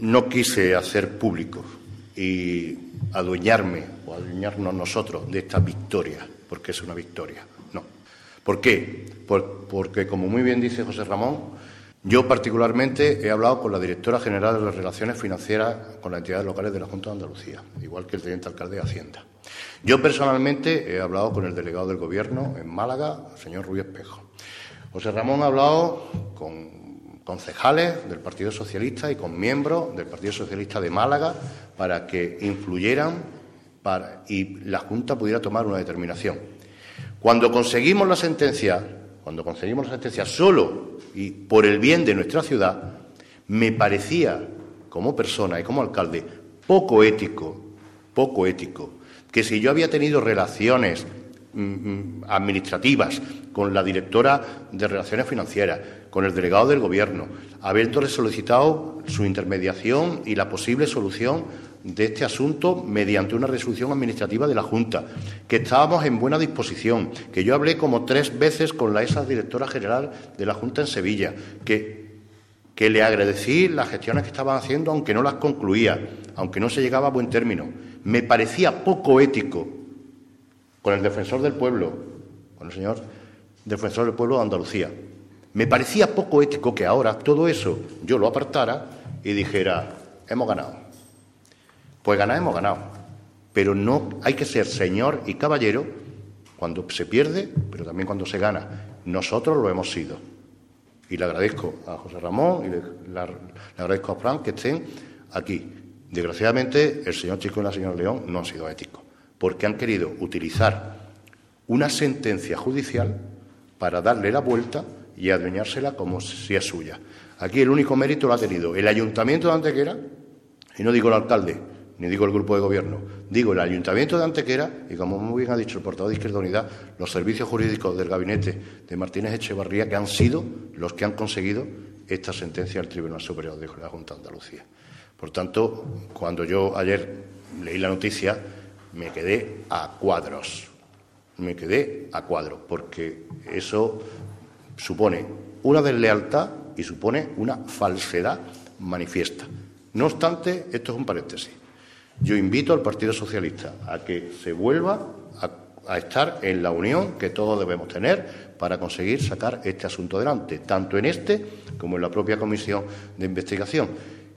no quise hacer público y adueñarnos nosotros de esta victoria, porque es una victoria. No. ¿Por qué? Porque, como muy bien dice José Ramón, yo particularmente he hablado con la directora general de las Relaciones Financieras con las entidades locales de la Junta de Andalucía, igual que el teniente alcalde de Hacienda. Yo personalmente he hablado con el delegado del Gobierno en Málaga, el señor Ruiz Espejo. José Ramón ha hablado con concejales del Partido Socialista y con miembros del Partido Socialista de Málaga para que influyeran y la Junta pudiera tomar una determinación. Cuando conseguimos la sentencia solo y por el bien de nuestra ciudad, me parecía, como persona y como alcalde, poco ético, que si yo había tenido relaciones administrativas con la directora de Relaciones Financieras, con el delegado del Gobierno, habiéndole solicitado su intermediación y la posible solución de este asunto mediante una resolución administrativa de la Junta, que estábamos en buena disposición, que yo hablé como 3 veces con esa directora general de la Junta en Sevilla, que le agradecí las gestiones que estaban haciendo, aunque no las concluía, aunque no se llegaba a buen término. Me parecía poco ético con el defensor del pueblo, con el señor defensor del pueblo de Andalucía. Me parecía poco ético que ahora todo eso yo lo apartara y dijera, hemos ganado. Pues ganar hemos ganado, pero no hay que ser señor y caballero cuando se pierde, pero también cuando se gana. Nosotros lo hemos sido. Y le agradezco a José Ramón y le agradezco a Fran que estén aquí. Desgraciadamente, el señor Chico y la señora León no han sido éticos, porque han querido utilizar una sentencia judicial para darle la vuelta y adueñársela como si es suya. Aquí el único mérito lo ha tenido el Ayuntamiento de Antequera, y no digo el alcalde, ni digo el grupo de gobierno, digo el Ayuntamiento de Antequera y, como muy bien ha dicho el portavoz de Izquierda Unida, los servicios jurídicos del gabinete de Martínez Echevarría, que han sido los que han conseguido esta sentencia del Tribunal Superior de la Junta de Andalucía. Por tanto, cuando yo ayer leí la noticia, me quedé a cuadros, porque eso supone una deslealtad y supone una falsedad manifiesta. No obstante, esto es un paréntesis. Yo invito al Partido Socialista a que se vuelva a estar en la unión que todos debemos tener para conseguir sacar este asunto adelante, tanto en este como en la propia comisión de investigación.